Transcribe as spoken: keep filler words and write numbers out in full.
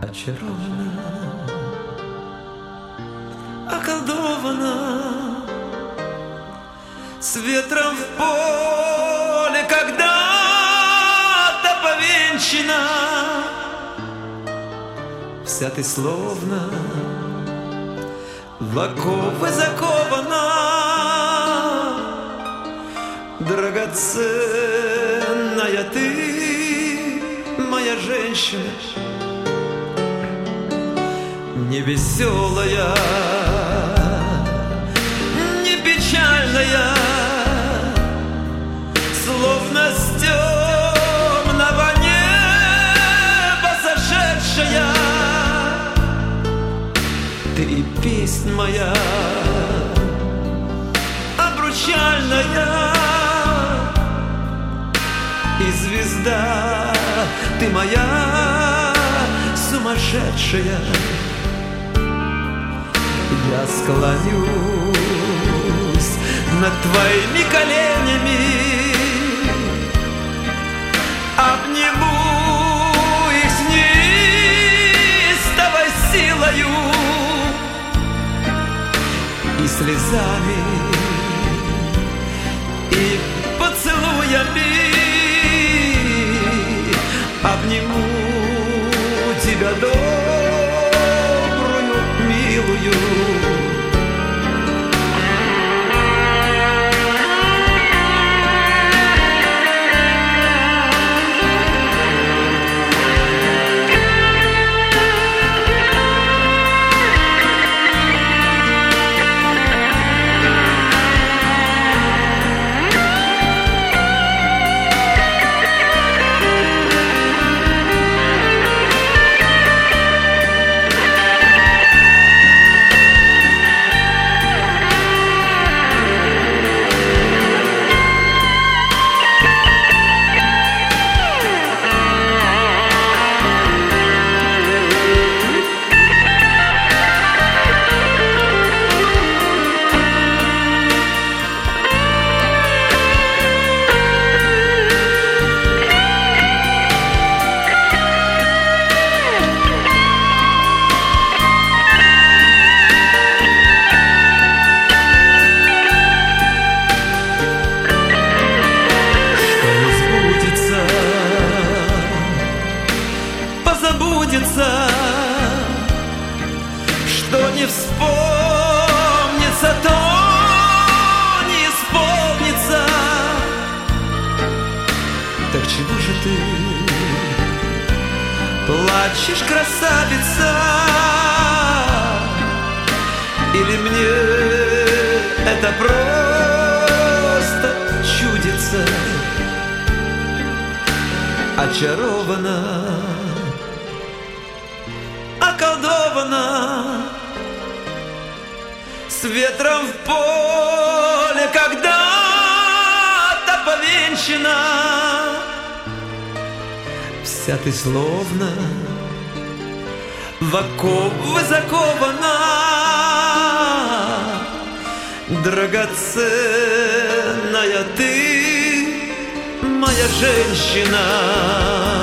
очарована, околдована, с ветром в поле когда-то повенчана. Вся ты словно в оковы закована, драгоценная ты, моя женщина, не веселая, не печальная, словно с темного неба сошедшая. Ты и песнь моя обручальная, и звезда ты моя сумасшедшая. Я склонюсь над твоими коленями, обниму их с неистовой силою и слезами, и поцелуями обниму тебя добрую, милую. Что не вспомнится, то не исполнится. Так чего же ты плачешь, красавица? Или мне это просто чудится? Очарована, околдована, с ветром в поле когда-то повенчана. Вся ты словно в оковы закована, драгоценная ты, моя женщина.